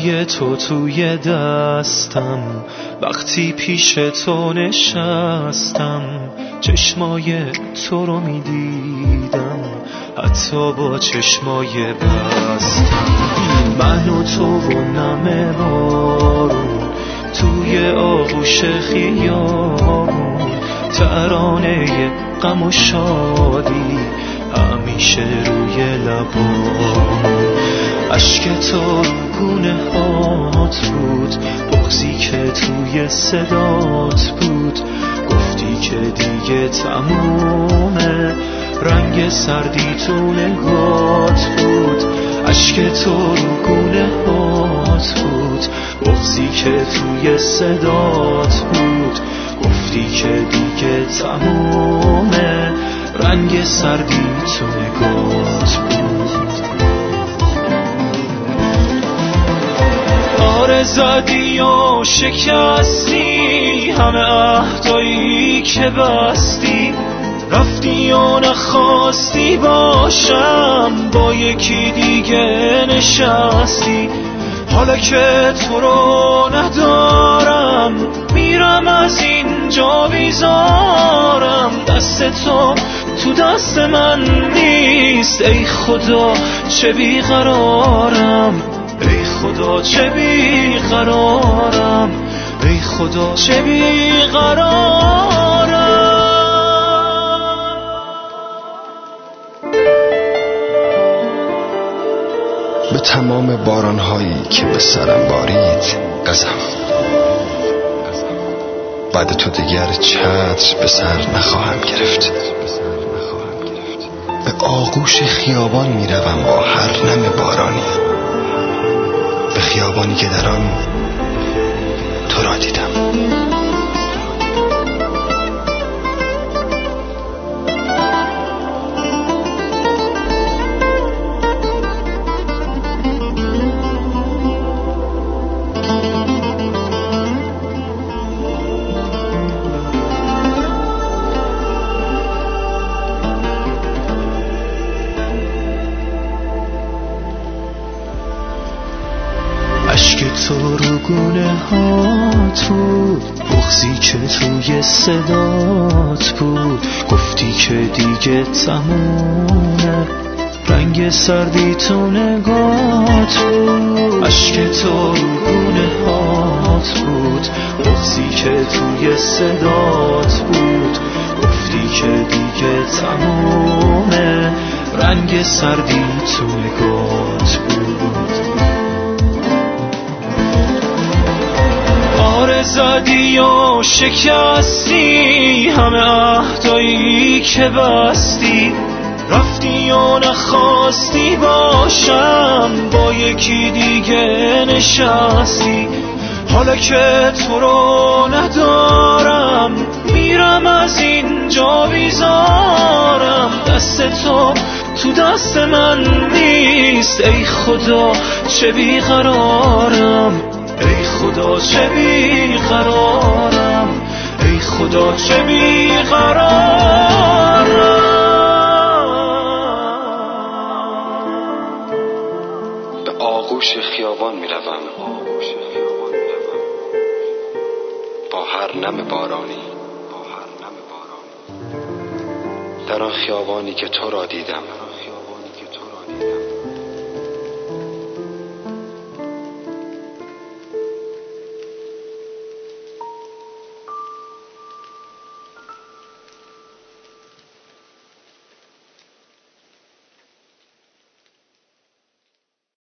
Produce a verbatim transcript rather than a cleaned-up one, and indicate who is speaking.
Speaker 1: های تو توی دستم، وقتی پیش تو نشستم چشمای تو رو میدیدم، حتی با چشمای بستم. من و تو و نم بارون توی آغوش خیابون، ترانه غم و شادی همیشه روی لبام. عشق تو گونه هات بود، بغضی که توی صدات بود، گفتی که دیگه تمومه، رنگ سردی تو نگات بود. عشق تو گونه هات بود، بغضی که توی صدات بود، گفتی که دیگه تمومه، رنگ سردی تو نگات بود. آره زدی و شکستی همه عهدایی که بستی، رفتی و نخواستی باشم با یکی دیگه نشستی. حالا که تو رو ندارم میرم از اینجا بیزارم، دست تو تو دست من نیست، ای خدا چه بیقرارم، ای خدا چه بیقرارم، ای خدا چه بیقرارم.
Speaker 2: به تمام بارانهایی که به سرم بارید قسم، بعد تو دیگر چتر به سر نخواهم گرفت. به آغوش خیابان میروم با هر نم بارانی، به خیابانی که در آن تو را دیدم.
Speaker 1: عشق تو رو گونه هات بود، بغضی که توی صدات بود، گفتی که دیگه تمومه، رنگ سردی تو نگات بود. عشق تو رو گونه هات بود، بغضی که توی صدات بود، گفتی که دیگه تمومه، رنگ سردی تو نگات بود. آره زدی و شکستی همه عهدایی که بستی، رفتی و نخواستی باشم با یکی دیگه نشستی. حالا که تو رو ندارم میرم از اینجا بیزارم، دست تو تو دست من نیست، ای خدا چه بیقرارم، ای خدا چه بیقرارم، ای خدا چه بیقرارم.
Speaker 2: به آغوش خیابان میروم با هر نم بارانی، در آن خیابانی که تو را دیدم.